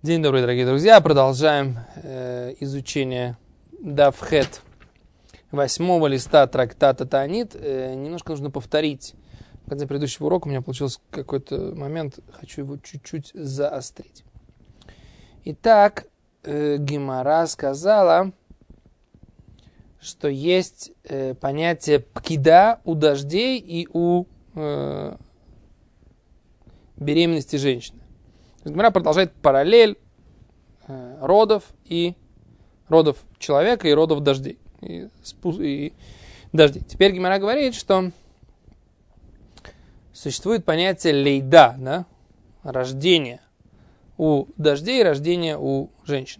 День добрый, дорогие друзья. Продолжаем изучение Дафхет 8-го листа трактата Таанит. Немножко нужно повторить. В конце предыдущего урока у меня получился какой-то момент, хочу его чуть-чуть заострить. Итак, Гемара сказала, что есть понятие пкида у дождей и у беременности женщины. Гемара продолжает параллель родов человека и родов дождей. И дождей. Теперь Гемара говорит, что существует понятие лейда, да? Рождение у дождей и рождение у женщины.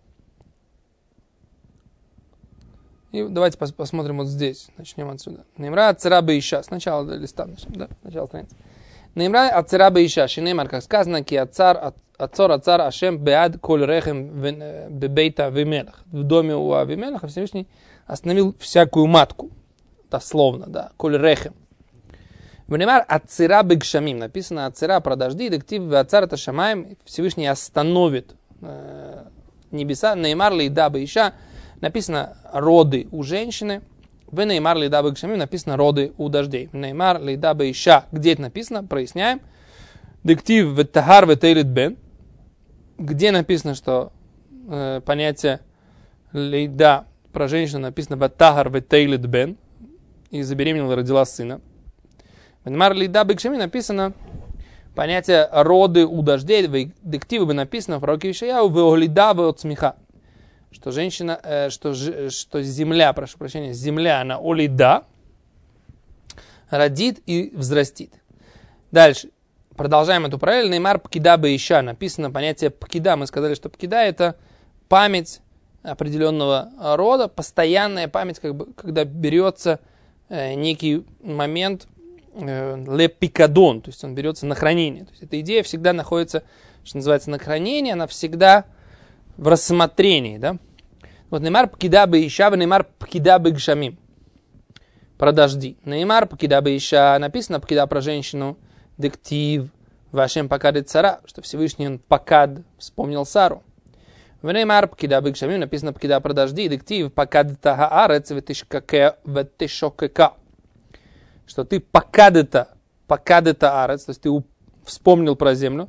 И давайте посмотрим вот здесь. Начнем отсюда. Неймра ацераба иша. Сначала листа начнем, да? Начало страницы. Неймра ацераба иша. Шинеймар, как сказано, ки ацар Ашем беад коль рехем бебейта Авимелах. В доме у Авимелаха Всевышний остановил всякую матку. Дословно, да. Коль рехем. Неймар ацера бегшамим. Написано ацера про дожди. Дектив в ацар это шамаем. Всевышний остановит небеса. Неймар лейда бейша. Написано роды у женщины. В неймар лейда бегшамим написано роды у дождей. В неймар лейда бейша. Где это написано? Проясняем. Дектив в тахар в тейлит бен. Где написано, что понятие лейда про женщину написано в тахар в тейлит бен. И забеременела и родила сына. В неймар лейда бегшамим написано понятие роды у дождей. В дективе бы написано в пророке Ишаяу в олида в отсмеха. Что женщина, что земля, прошу прощения, земля, она олида, родит и взрастит. Дальше. Продолжаем эту параллель. Неймар пкида бейша. Написано понятие пкида. Мы сказали, что пкида это память определенного рода, постоянная память, когда берется некий момент лепикадон, то есть он берется на хранение. То есть эта идея всегда находится, что называется, на хранении, она всегда в рассмотрении, да? Вот неймар пкида бейша, неймар пкида бегшамим. Про дожди. Неймар пкида бейша, написано пкида про женщину, дектив, вашем покадет цара, что Всевышний он покад, вспомнил Сару. В неймар пкида бегшамим, написано пкида про дожди, дектив, покадета хаарец ветишокека. Что ты покадета арец, то есть ты вспомнил про землю,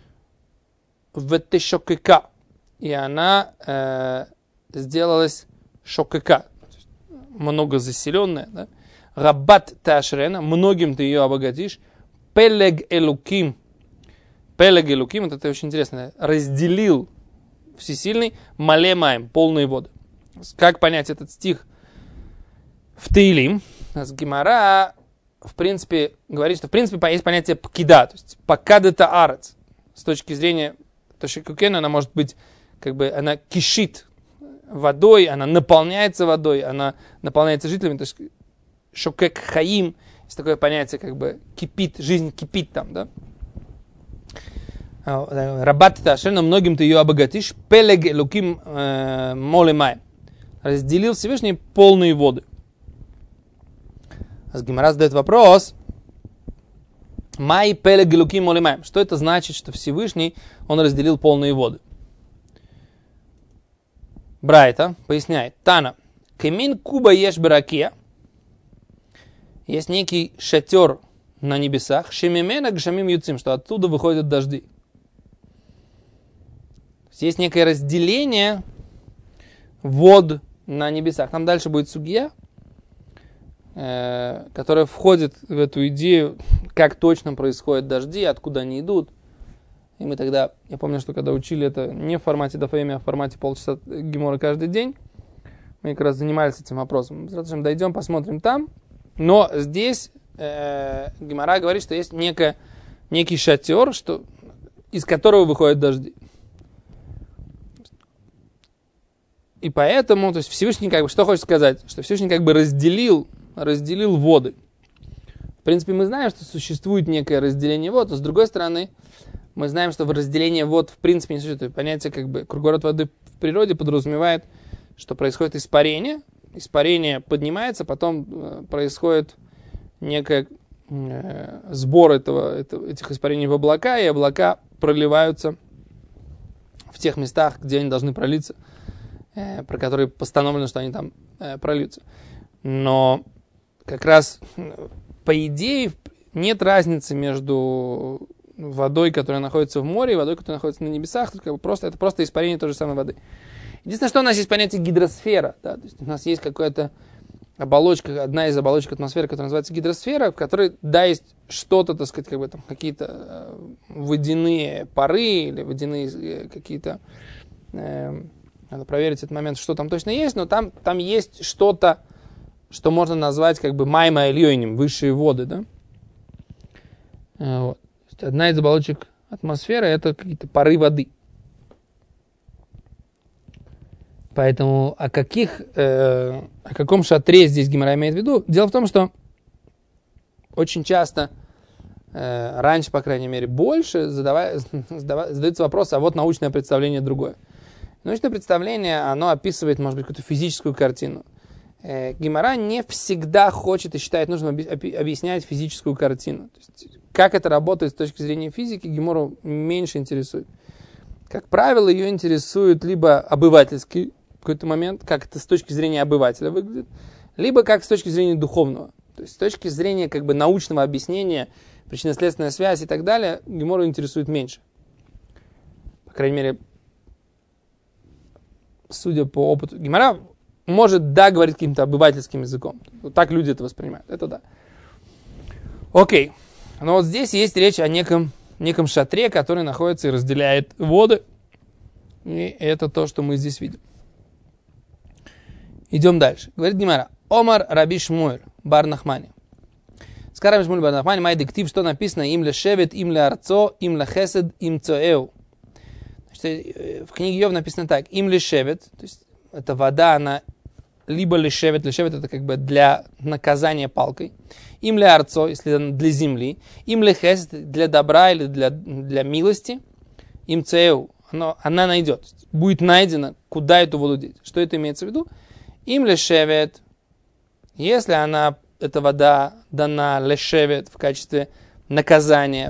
ветишокека. И она сделалась шокека, много заселенная. Да? Рабат ташрена, многим ты ее обогатишь. Пелег элуким, это очень интересно, разделил всесильный мале маем, полные воды. Как понять этот стих в Теилим? Гемара, в принципе, говорит, что в принципе есть понятие пкида, то есть покад это арец. С точки зрения тошикукен, она может быть она кишит водой, она наполняется водой, она наполняется жителями. То есть шокек хаим, есть такое понятие, кипит, жизнь кипит там, да? Рабат ташена, многим ты ее обогатишь. Пелег элуким молемай. Разделил Всевышний полные воды. Гемара задает вопрос. Май пелег элуким молемай. Что это значит, что Всевышний, он разделил полные воды? Брайта поясняет. Тана. Кемин куба еш баракия. Есть некий шатер на небесах. Шемимена гшамим юцим. Что оттуда выходят дожди. Есть некое разделение вод на небесах. Там дальше будет сугья, которая входит в эту идею, как точно происходят дожди, откуда они идут. И мы тогда, я помню, что когда учили это не в формате дафаеми, а в формате полчаса гемора каждый день, мы как раз занимались этим вопросом. Дойдем, посмотрим там. Но здесь гемора говорит, что есть некий шатер, из которого выходят дожди. И поэтому, то есть Всевышний что хочет сказать? Что Всевышний разделил воды. В принципе, мы знаем, что существует некое разделение вод, но с другой стороны, мы знаем, что разделение вод в принципе не существует. Понятие круговорот воды в природе подразумевает, что происходит испарение. Испарение поднимается, потом происходит некий сбор этих испарений в облака, и облака проливаются в тех местах, где они должны пролиться, про которые постановлено, что они там прольются. Но как раз по идее нет разницы между водой, которая находится в море, и водой, которая находится на небесах. Это просто испарение той же самой воды. Единственное, что у нас есть понятие гидросфера. Да? То есть у нас есть какая-то оболочка, одна из оболочек атмосферы, которая называется гидросфера, в которой, да, есть что-то, так сказать, как бы там какие-то водяные пары или водяные какие-то... надо проверить этот момент, что там точно есть, но там есть что-то, что можно назвать как бы майма эльёйним, высшие воды, да? Вот. Одна из оболочек атмосферы — это какие-то пары воды. Поэтому о каком шатре здесь Гемара имеет в виду? Дело в том, что очень часто, раньше, по крайней мере, больше задается вопрос, а вот научное представление другое. Научное представление, оно описывает, может быть, какую-то физическую картину. Гемара не всегда хочет и считает нужным объяснять физическую картину. То есть, как это работает с точки зрения физики, Гемару меньше интересует. Как правило, ее интересует либо обывательский какой-то момент, как это с точки зрения обывателя выглядит, либо как с точки зрения духовного. То есть с точки зрения как бы научного объяснения, причинно-следственная связь и так далее, Гемару интересует меньше. По крайней мере, судя по опыту, Гемара может, да, говорить каким-то обывательским языком. Вот так люди это воспринимают. Это да. Окей. Но вот здесь есть речь о неком шатре, который находится и разделяет воды. И это то, что мы здесь видим. Идем дальше. Говорит Гемара. Омар Раби Шмуэль бар Нахмани. Сказал Раби Шмуэль бар Нахмани, май диктив, что написано им ле шевет, им ле арцо, им ле хесед, им цоэу. Значит, в книге Йов написано так. Им ле шевет, то есть эта вода, она либо ле шевет это как бы для наказания палкой. Им ле арцо, если для земли. Им ле хесед, для добра или для милости. Им цоэу. Она найдет. Будет найдено, куда эту воду деть. Что это имеется в виду? Им лешевет, если эта вода дана лешевет в качестве наказания,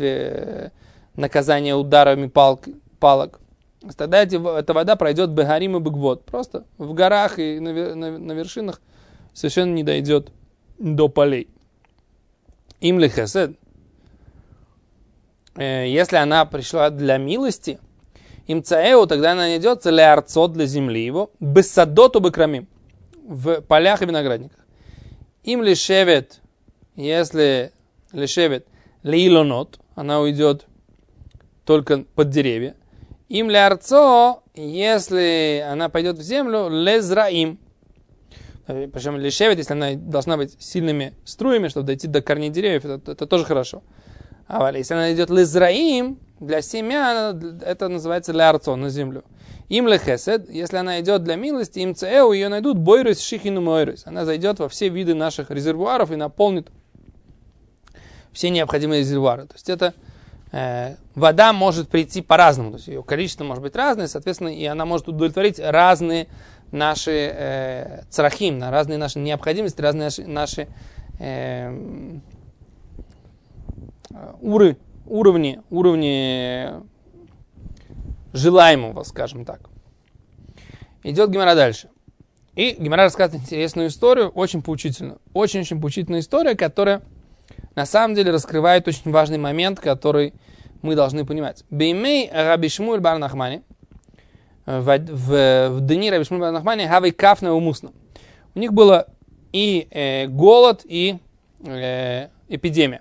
ударами палок, тогда эта вода пройдет бегарим и бегвод. Просто в горах и на вершинах совершенно не дойдет до полей. Им лехесед, если она пришла для милости, им цаэу, тогда она найдется леарцот для земли его, бессадоту бекрамим, в полях и виноградниках. Им лешевет, если лешевет леилонот, она уйдет только под деревья. Им леарцо, если она пойдет в землю, лезраим. Причем лешевет, если она должна быть сильными струями, чтобы дойти до корней деревьев, это тоже хорошо. А если она идет лезраим, для семян, это называется леарцо, на землю. Им лехесед, если она идет для милости, им цеэу, ее найдут бойрис шихину мойрис. Она зайдет во все виды наших резервуаров и наполнит все необходимые резервуары. То есть это вода может прийти по-разному. То есть ее количество может быть разное, соответственно, и она может удовлетворить разные наши царахим, разные наши необходимости, разные наши уровни желаемого, скажем так. Идет Гемара дальше. И Гемара рассказывает интересную историю, очень поучительную. Очень-очень поучительная история, которая на самом деле раскрывает очень важный момент, который мы должны понимать. Беймей Раби Шмуэль бар Нахмани, в дни Раби Шмуэль бар Нахмани, хавей кафна умусна. У них было и голод, и эпидемия.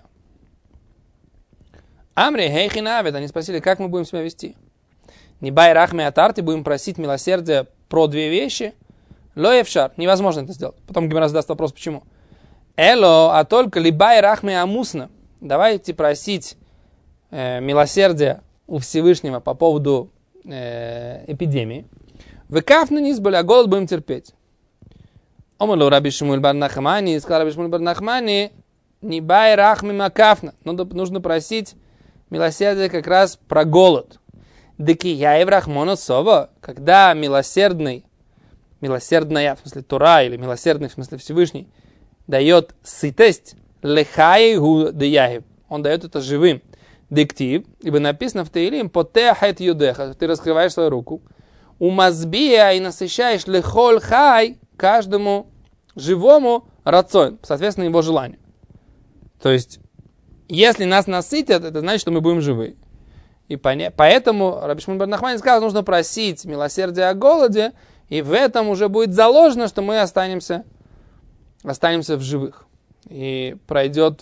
Амри, хейхинавит, они спросили, как мы будем себя вести. Нибай рахми атарти, будем просить милосердия про две вещи. Лоевшар, невозможно это сделать. Потом Гемара задаст вопрос, почему. Эло, а только либай рахми амусна. Давайте просить милосердия у Всевышнего по поводу эпидемии. Векафна низболи, а голод будем терпеть. Омалу Раби Шмуэль бар Нахмани, сказал Раби Шмуэль бар Нахмани, нибай рахми макафна. Нужно просить милосердие как раз про голод. Деки яев рахмона сова, когда милосердная, в смысле Тора, или милосердный, в смысле Всевышний, дает сытость, лехай гу де яев. Он дает это живым. Диктив, ибо написано в Теилим, потехет юдеха, ты раскрываешь свою руку, умазбия и насыщаешь лехоль хай, каждому живому рацион, соответственно, его желанию. То есть, если нас насытят, это значит, что мы будем живы. И поэтому Раби Шимон бен Нахмани сказал, нужно просить милосердия о голоде, и в этом уже будет заложено, что мы останемся в живых. И пройдет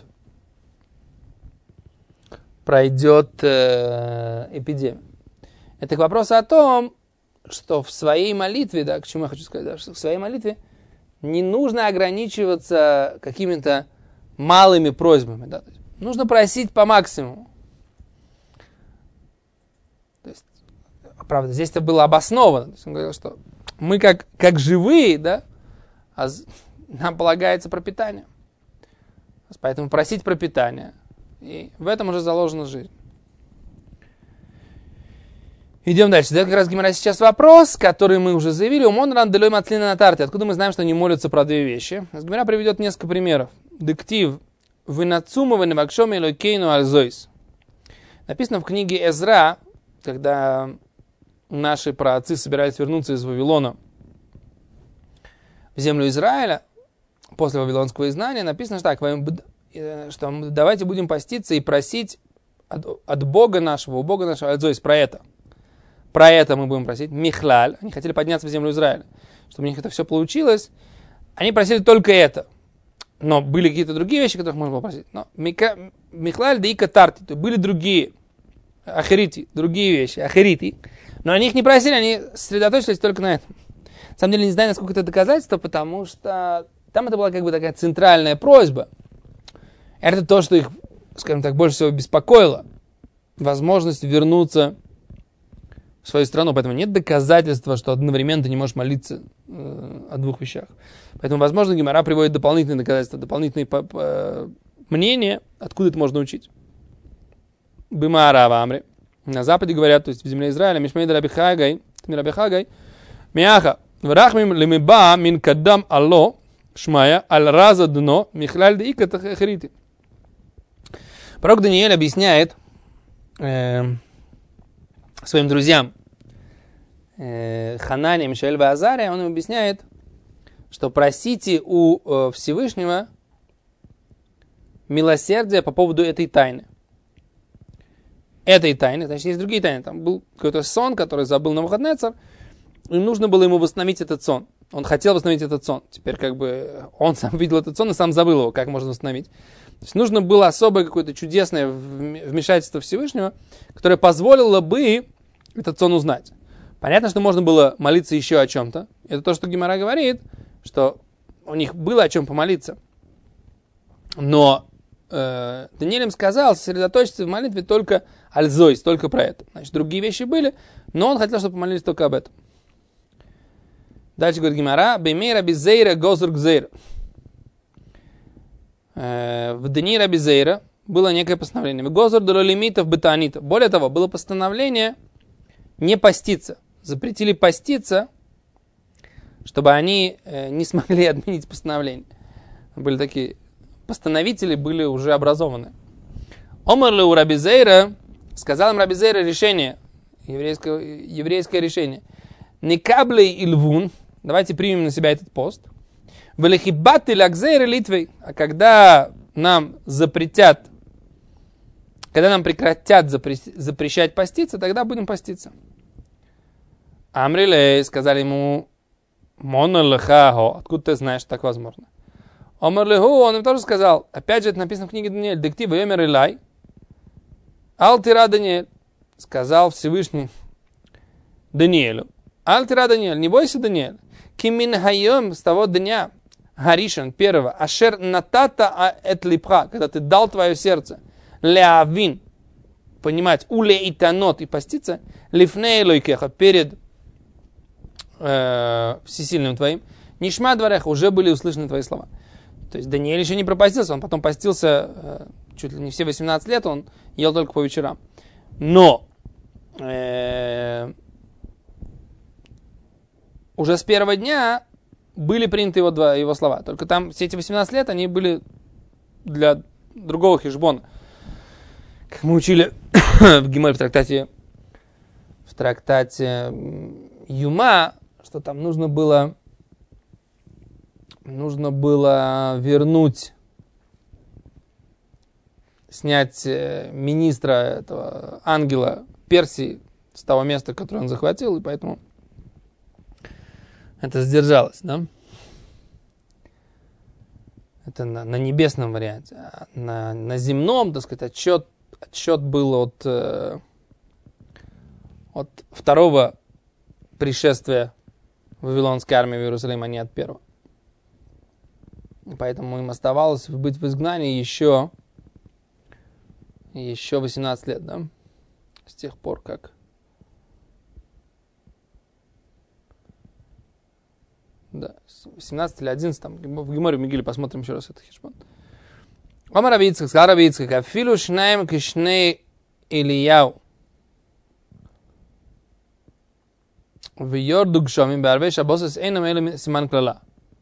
эпидемия. Это к вопросу о том, что в своей молитве, да, к чему я хочу сказать, да, что в своей молитве не нужно ограничиваться какими-то малыми просьбами. Да, нужно просить по максимуму. То есть, правда, здесь это было обосновано. То есть он говорил, что мы как живые, да, нам полагается пропитание. Поэтому просить пропитание. И в этом уже заложена жизнь. Идем дальше. Задает как раз Гемара сейчас вопрос, который мы уже заявили. Умон ран делой матлина на тарте. Откуда мы знаем, что они молятся про две вещи? Гемара приведет несколько примеров. Диктив. Вынацумова невакшоми лойкейну альзойс. Написано в книге Эзра, когда наши праотцы собирались вернуться из Вавилона в землю Израиля, после вавилонского изгнания, написано что давайте будем поститься и просить от Бога нашего, у Бога нашего, альзойс, про это. Про это мы будем просить. Михлаль. Они хотели подняться в землю Израиля. Чтобы у них это все получилось. Они просили только это. Но были какие-то другие вещи, которых можно было просить. Но Михлаль да и Катарти. То были другие. Ахерити. Другие вещи. Ахерити. Но они их не просили, они сосредоточились только на этом. На самом деле не знаю, насколько это доказательство, потому что там это была как бы такая центральная просьба. Это то, что их, скажем так, больше всего беспокоило. Возможность вернуться в свою страну. Поэтому нет доказательства, что одновременно ты не можешь молиться о двух вещах. Поэтому, возможно, Гемара приводит дополнительные доказательства, дополнительные мнения, откуда это можно учить. Бимара Авамри. На западе говорят, то есть в земле Израиля, Мишмейда Рабихагай, Миаха, Врахмим лимиба мин каддам алло, Шмая, аль-раза дно, Михлаль да ика тахрити. Пророк Даниэль объясняет своим друзьям Ханане, Мишаэль и Азария, он им объясняет, что просите у Всевышнего милосердия по поводу этой тайны. Этой тайны, значит, есть другие тайны. Там был какой-то сон, который забыл Навуходоносор, и нужно было ему восстановить этот сон. Он хотел восстановить этот сон. Теперь как бы он сам видел этот сон и сам забыл его, как можно восстановить. То есть нужно было особое какое-то чудесное вмешательство Всевышнего, которое позволило бы этот сон узнать. Понятно, что можно было молиться еще о чем-то. Это то, что Гемара говорит, что у них было о чем помолиться. Но Даниэль им сказал сосредоточиться в молитве только альзойс, только про это. Значит, другие вещи были, но он хотел, чтобы помолились только об этом. Дальше говорит Гемара, беймей раби зейра гозур гзейра. В дни раби зейра было некое постановление. Гозур дололимитов бетанита. Более того, было постановление не поститься. Запретили поститься, чтобы они не смогли отменить постановление. Были такие постановители, были уже образованы. Омар у раби зейра, сказал им раби зейра решение, еврейское решение. Никаблей и львун, давайте примем на себя этот пост. Велихибаты лакзейры литвей, а когда нам прекратят запрещать поститься, тогда будем поститься. Амрилей, сказали ему, монолхахо, откуда ты знаешь, что так возможно? Омарлиху, он им тоже сказал, опять же это написано в книге Даниэль, диктив эмер илай, алтира Даниэль, сказал Всевышний Даниэлю, алтира Даниэль, не бойся, Даниэль, кимин хайом с того дня, Гаришан, первого, ашер натата эт липха, когда ты дал твое сердце, леавин, понимать, уле и танот, и поститься, лифней лойкеха, перед всесильным твоим, нишма двореха, уже были услышаны твои слова. То есть Даниэль еще не пропастился, он потом постился чуть ли не все 18 лет, он ел только по вечерам. Но уже с первого дня были приняты его слова. Только там все эти 18 лет, они были для другого хешбона. Как мы учили в Геморе в трактате Юма, что там нужно было вернуть, снять министра этого ангела Персии с того места, которое он захватил, и поэтому это сдержалось, да? Это на небесном варианте. А на земном, так сказать, отсчет был от второго пришествия вавилонской армии в Иерусалим, а не от первого. Поэтому им оставалось быть в изгнании еще 18 лет, да? С тех пор, как... Да, 17 или 11, там, в Геморе, в Мегиле посмотрим еще раз это хешбон. Омар Раби Ицхак, сказал Раби Ицхак, афилу шнаем кишней Ильяу. В йорду гшомим беарвей шабосес эйнам эйлем симан клала.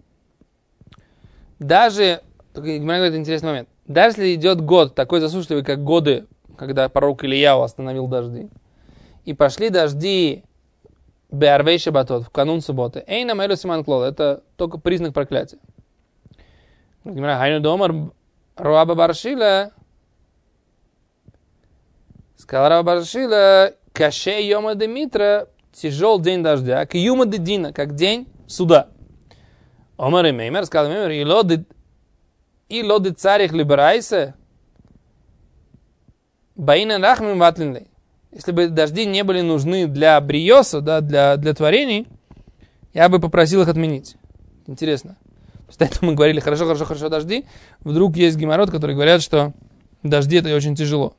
Даже, Гемора говорит интересный момент, даже если идет год такой засушливый, как годы, когда пророк Ильяу остановил дожди, и пошли дожди беарвей шабатот, в канун субботы, эйнам эйлем симан клала, это только признак проклятия. Гемора, хайну домар Раба Баршила, сказал Раба Баршила, каше йома де митра, тяжел день дождя, к юма де дина, как день суда. Омар и Меймер, сказал Меймер, и лоды царих либерайся, баина рахмим ватлинлей. Если бы дожди не были нужны для бриоса, да, для творений, я бы попросил их отменить. Интересно. До этого мы говорили, хорошо, дожди. Вдруг есть геморрот, которые говорят, что дожди это очень тяжело.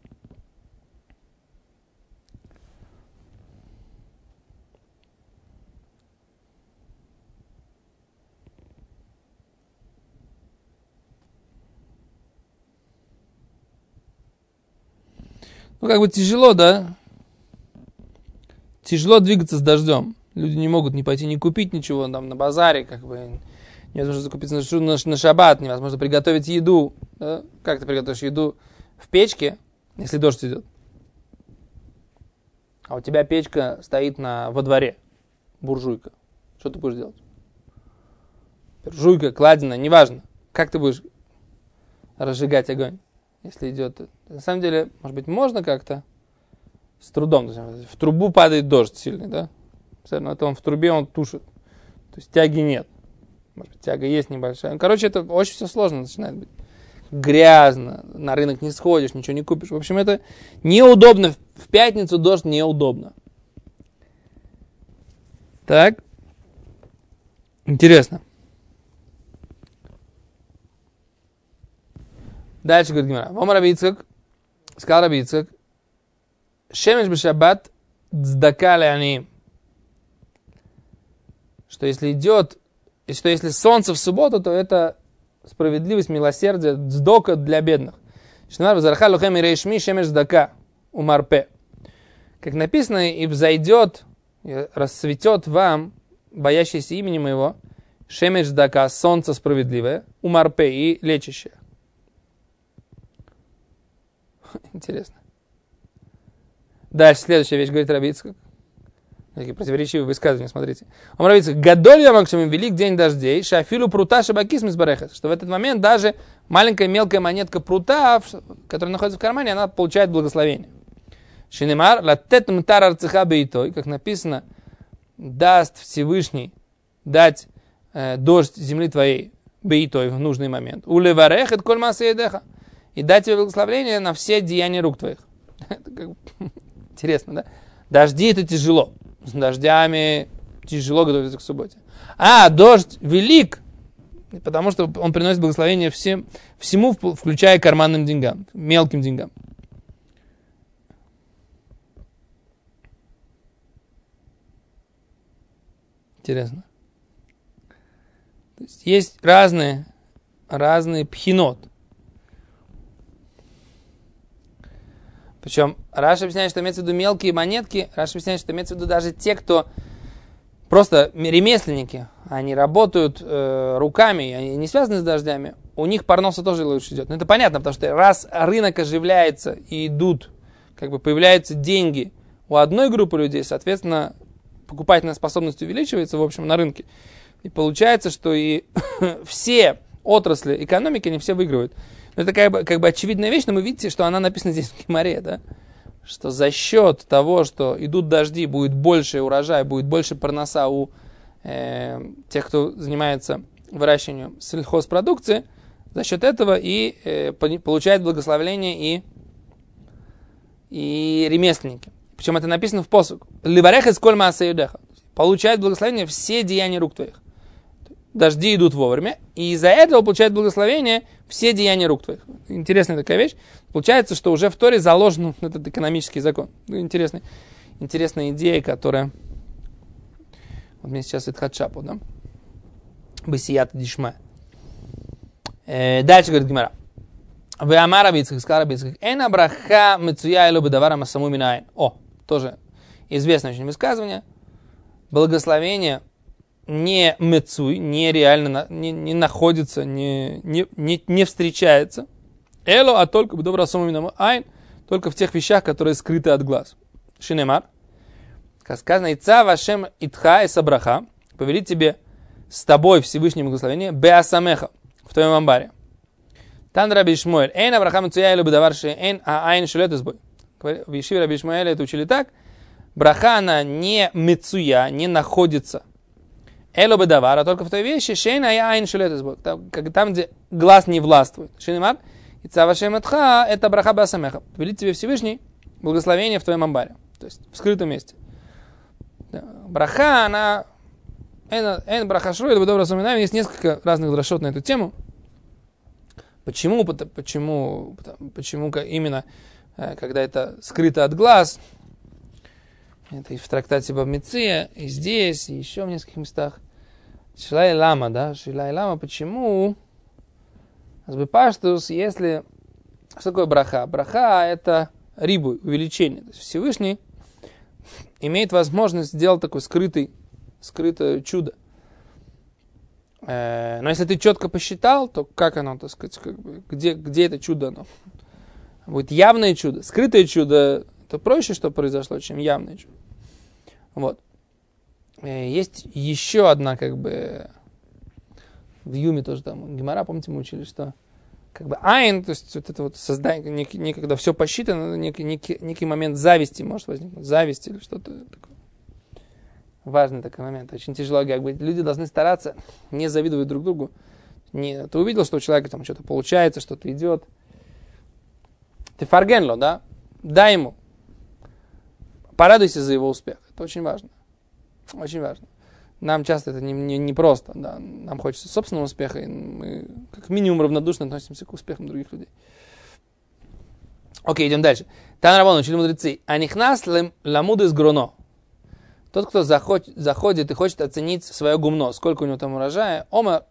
Ну, как бы тяжело, да? Тяжело двигаться с дождем. Люди не могут ни пойти, ни купить ничего там на базаре, как бы... Невозможно закупиться на шаббат, невозможно приготовить еду. Да? Как ты приготовишь еду в печке, если дождь идет? А у тебя печка стоит во дворе, буржуйка. Что ты будешь делать? Буржуйка, кладина, неважно. Как ты будешь разжигать огонь, если идет? На самом деле, может быть, можно как-то с трудом. В трубу падает дождь сильный, да? Это он в трубе, он тушит. То есть тяги нет. Может быть, тяга есть небольшая. Короче, это очень все сложно начинает быть. Грязно, на рынок не сходишь, ничего не купишь. В общем, это неудобно. В пятницу дождь неудобно. Так. Интересно. Дальше говорит Гемара. Омар Раби Ицхак, сказал Раби Ицхак, шемеш бешаббат цдака леаниим. Что если солнце в субботу, то это справедливость, милосердие, цдока для бедных. Как написано, и взойдет, и расцветет вам, боящийся имени моего, шемеш цдака, солнце справедливое, умарпе и лечащее. Интересно. Дальше следующая вещь, говорит Раби Ицхак. Такие противоречивые высказывания, смотрите. Он говорит, гадоль я максимум, велик день дождей, шафилу прута шабакис мисбарехас, что в этот момент даже маленькая мелкая монетка прута, которая находится в кармане, она получает благословение. Шинемар, латет мтар арцеха бейтой, как написано, даст Всевышний дать дождь земли твоей бейтой в нужный момент. Улеварехет коль маса едеха, и дать тебе благословение на все деяния рук твоих. Это как бы интересно, да? Дожди это тяжело. С дождями тяжело готовиться к субботе. А дождь велик, потому что он приносит благословение всему, включая карманным деньгам, мелким деньгам. Интересно. То есть разные пхинот. Причем Раши объясняет, что имеется в виду мелкие монетки. Раши объясняет, что имеется в виду даже те, кто просто ремесленники. они работают руками, они не связаны с дождями, у них парноса тоже лучше идет. Но это понятно, потому что раз рынок оживляется и идут, как бы появляются деньги у одной группы людей, соответственно, покупательная способность увеличивается, в общем, на рынке. И получается, что и все отрасли экономики, они все выигрывают. Но это как бы очевидная вещь, но вы видите, что она написана здесь в Гемаре, да? Что за счет того, что идут дожди, будет больше урожая, будет больше парноса у тех, кто занимается выращиванием сельхозпродукции, за счет этого и получает благословение и ремесленники. Причем это написано в посук. Либарех из коль мааса юдеха. Получает благословение все деяния рук твоих. Дожди идут вовремя, и из-за этого получает благословение все деяния рук твоих. Интересная такая вещь. Получается, что уже в Торе заложен этот экономический закон. Интересная идея, которая... Вот мне сейчас Итхат Шапу, да? Бесията дишма. Дальше говорит Гемара. Вы амара бицхик, скара бицхик. Эна браха мецуя элу бедавара масаму минаин. О, тоже известное очень высказывание. Благословение не мецуй, не реально, не находится, не встречается. Эло, а только бедавара масаму минаин. Только в тех вещах, которые скрыты от глаз. Шинемар. Как сказано, «Ица вашем итха и сабраха», повелит тебе с тобой Всевышнее благословение, «беасамеха», в твоем амбаре. Тан Раби Ишмуэль, «Эйн Аврахам цуя или бедаварши, эйн айн шелет избой». В Ешиве Раби Ишмуэля это учили так, браха она не мецуя, не находится, эло бедавар, а только в той вещи, шейн айн шелет избой, там, где глаз не властвует. Шинемар, «Ица вашем итха» это браха беасамеха, повелит тебе Всевышний благословение в твоем амбаре, то есть в скрытом месте. Браха, она... Эн браха шру, это добро суминаем. Есть несколько разных дрошот на эту тему. Почему именно, когда это скрыто от глаз, это и в трактате Бав Меция, и здесь, и еще в нескольких местах. Шилай лама, да? Шилай лама, почему? Азбепаштус, если... Что такое браха? Браха это рибу, увеличение. То есть Всевышний имеет возможность сделать такое скрытое чудо. Но если ты четко посчитал, то как оно, так сказать, где это чудо? Оно? Будет явное чудо. Скрытое чудо, это проще, что произошло, чем явное чудо. Вот. Есть еще одна, в Юме тоже там, Гемара, помните, мы учили, что айн, то есть вот это вот создание, некогда все посчитано, некий момент зависти может возникнуть, зависть или что-то такое. Важный такой момент, очень тяжело, люди должны стараться не завидовать друг другу. Ты увидел, что у человека там что-то получается, что-то идет. Ты фаргенло, да? Дай ему. Порадуйся за его успех. Это очень важно. Очень важно. Нам часто это не просто, да. Нам хочется собственного успеха, и мы как минимум равнодушно относимся к успехам других людей. Окей, идем дальше. Тан Раббан, учили мудрецы. Анихнас ламуд из гроно. Тот, кто заходит и хочет оценить свое гумно, сколько у него там урожая, Омар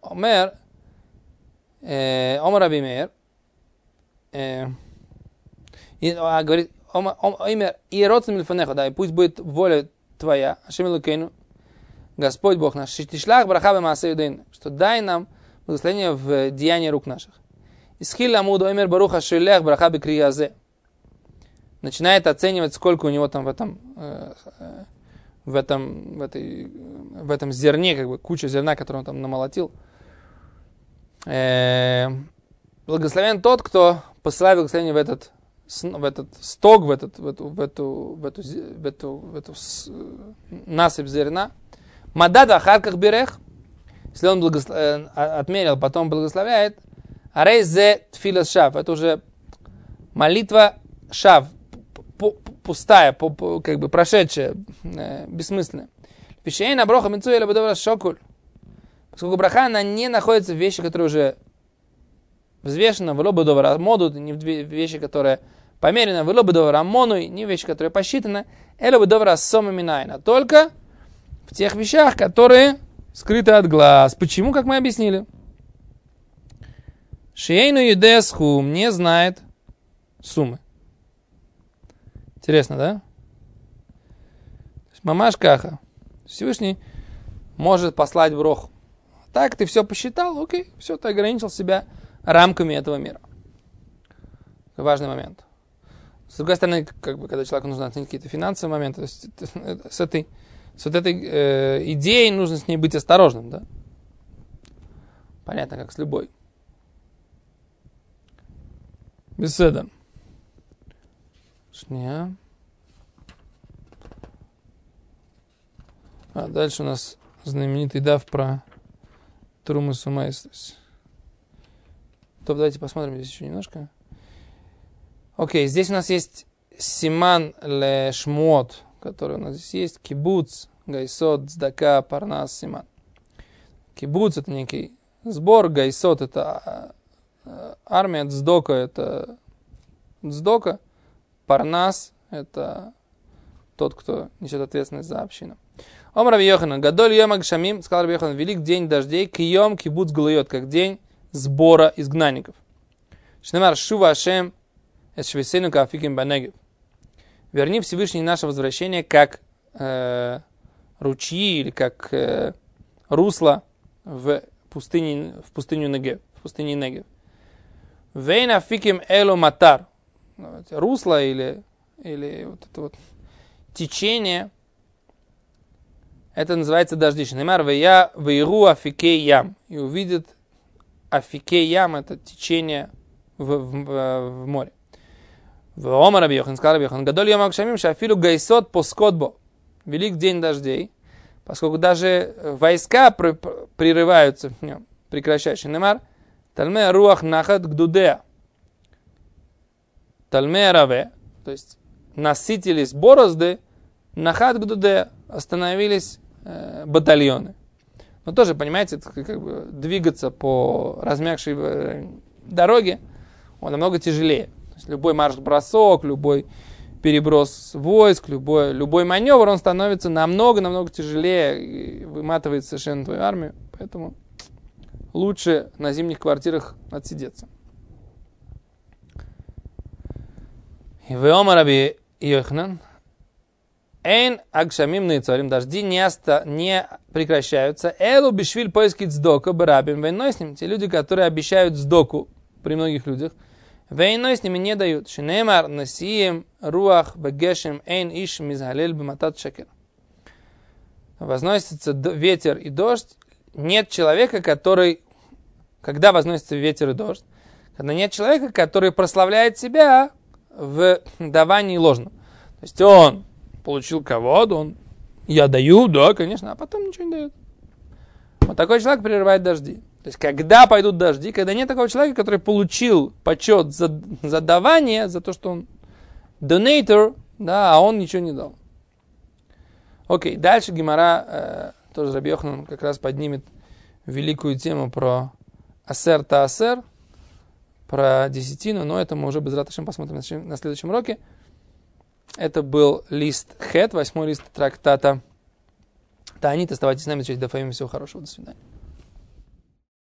Абимеер, говорит, и родствен мильфанеха, да, и пусть будет воля твоя, Ашем Элокейну, Господь Бог наш, Шиштишлах браха бемаасе юдейну, что дай нам благословение в деянии рук наших. Исхил амуду эмер баруха шилех браха бекриязе. Начинает оценивать, сколько у него там в этом зерне, куча зерна, которое он там намолотил. Благословен тот, кто посылает благословение в этот стог, в эту насыпь зерна. Мадада харках берех, если он отмерил, потом благословляет. Арейзе тфилас шав, это уже молитва шав, пустая, прошедшая, бессмысленная. Пишейна броха мицуя или бедовра шокуль. Поскольку браха, она не находится в вещи, которые уже взвешены, в лобудовра моду, не в вещи, которые померено, в лобудовра мону, не в вещи, которые посчитаны, или бедовра сомаминайна, только в тех вещах, которые скрыты от глаз. Почему, как мы объяснили? Шейну юдесхум не знает суммы. Интересно, да? Мамаш каха. Всевышний может послать броху. Так ты все посчитал, окей, все, ты ограничил себя рамками этого мира. Это важный момент. С другой стороны, как бы, когда человеку нужно оценить какие-то финансовые моменты, то есть, с этой идеей нужно с ней быть осторожным, да? Понятно, как с любой. Беседа. Шня. Дальше у нас знаменитый дав про Трумас Умайслис. То давайте посмотрим здесь еще немножко. Окей, здесь у нас есть Симан ле Шмуот, который у нас здесь есть. Кибуц, Гайсот, Цдака, Парнас, Симан. Кибуц — это некий сбор, Гайсот — это армия, Цдока — это Цдока, Парнас — это тот, кто несет ответственность за общину. Омар Раби Йоханан, Гадоль Йом Агшамим, сказал Раби Йоханан, велик день дождей, Кием Кибуц Галуйот, как день сбора изгнанников. Шнемар Шува Ашем Эшвесену Кафиким Банегев. Верни Всевышний наше возвращение, как ручьи или как русло в пустыню Негев, в пустыне Негев. Вейн Афиким Эло Матар. Русло или вот это вот течение, это называется дожди. Шнемар вейру афикей ям. И увидит афикей ям, это течение в море. В Омар Раби Йохан, сказал Раби Йохан, Гадоль Йом Агшамим, шафилу гайсот поскотбо. Велик день дождей, поскольку даже войска прерываются в нем, прекращают. Шнемар Талме руах нахат гдудеа. Талме раве, то есть насытились борозды, нахат гдудеа, остановились батальоны. Но тоже, понимаете, это как бы двигаться по размягшей дороге, он намного тяжелее. То есть любой марш-бросок, любой переброс войск, любой маневр, он становится намного тяжелее и выматывает совершенно твою армию. Поэтому лучше на зимних квартирах отсидеться. И в Омар Раби Йоханан, Эйн агшамим нейцорим, дожди не прекращаются. Элу бишвиль поиски цдока барабим вейной с ним. Те люди, которые обещают цдоку при многих людях, вейной с ними не дают. Шинемар насием руах бегешем эйн иш мизгалель бематат шекер. Возносится ветер и дождь. Нет человека, который... Когда возносится ветер и дождь? Когда нет человека, который прославляет себя в давании ложном. То есть он получил кого-то, я даю, да, конечно, а потом ничего не дает. Вот такой человек прерывает дожди. То есть, когда пойдут дожди, когда нет такого человека, который получил почет за давание, за то, что он донейтер, да, а он ничего не дал. Окей, дальше Гемара, тоже Раби Йоханан как раз поднимет великую тему про асер та асер, про десятину, но это мы уже без раташем посмотрим на следующем уроке. Это был лист Хет, 8-й лист трактата Таанит. Оставайтесь с нами, всего хорошего, до свидания.